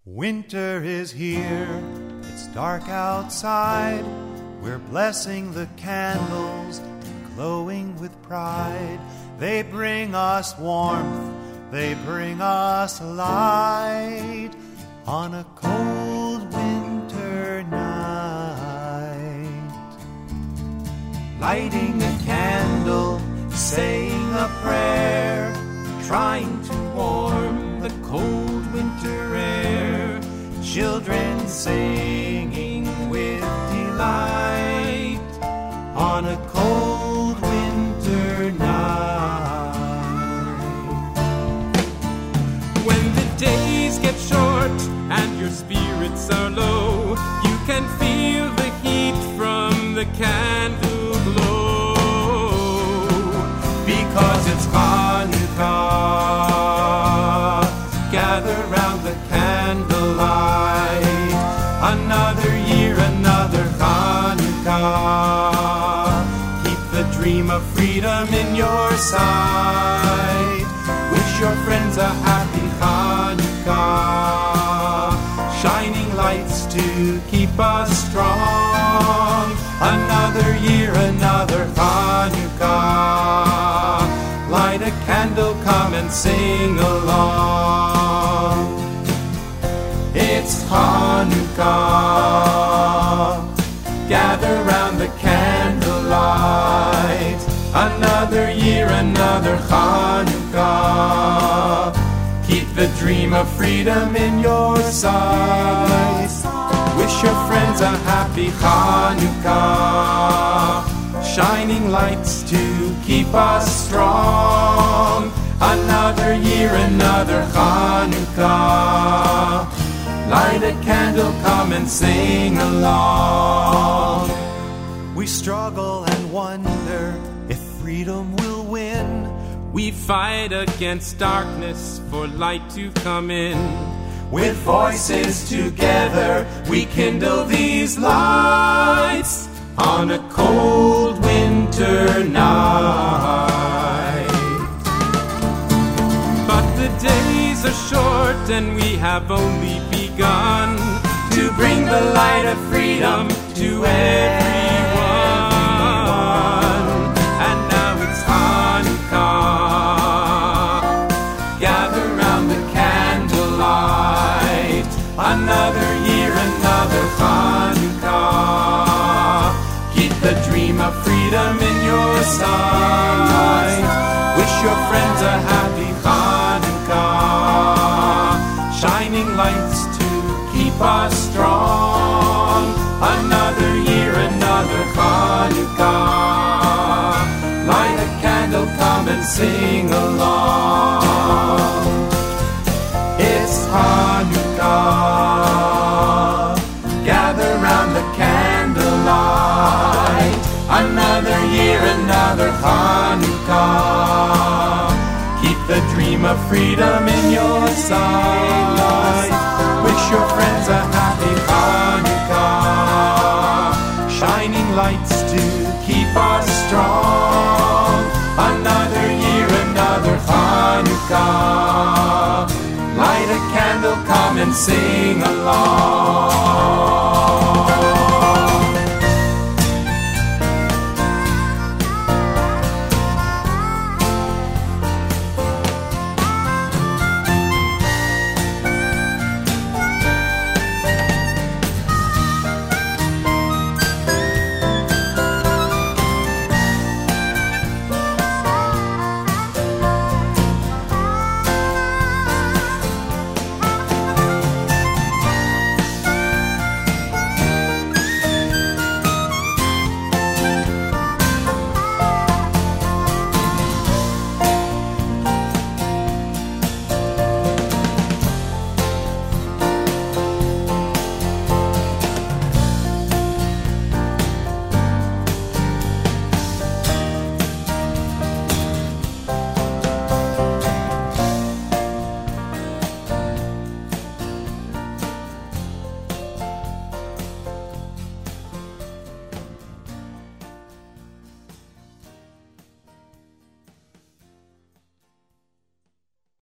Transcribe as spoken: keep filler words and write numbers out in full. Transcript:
Winter is here, it's dark outside. We're blessing the candles, glowing with pride. They bring us warmth, they bring us light on a cold winter night. Lighting a candle, saying a prayer, trying to warm the cold winter air. Children singing with delight on a cold winter night. When the days get short and your spirits are low, you can feel the heat from the candle glow. Because it's Hanukkah, gather round the candlelight. Another year, another Hanukkah. Keep the dream of freedom in your sight. Wish your friends a happy Hanukkah. Shining lights to keep us strong. Another year, another Hanukkah. Light a candle, come and sing along. It's Hanukkah. Gather round the candlelight. Another year, another Hanukkah. Keep the dream of freedom in your sight. Wish your friends a happy Hanukkah. Shining lights to keep us strong. Another year, another Hanukkah. Light a candle, come and sing along. We struggle and wonder if freedom will win. We fight against darkness for light to come in. With voices together, we kindle these lights on a cold winter night. But the days are short and we have only begun to bring the light of freedom to everyone. And now it's Hanukkah. Gather round the candlelight. Another year, another Hanukkah. Keep the dream of freedom in your sight. Wish your friends a happy Hanukkah. Shining lights to keep us strong. Another year, another Hanukkah. Light a candle, come and sing along. It's Hanukkah. Gather round the candlelight. Another year, another Hanukkah. Keep the dream of freedom in your sight. Wish your friends a happy Hanukkah. Shining lights to keep us strong. Another year, another Hanukkah. Light a candle, come and sing along.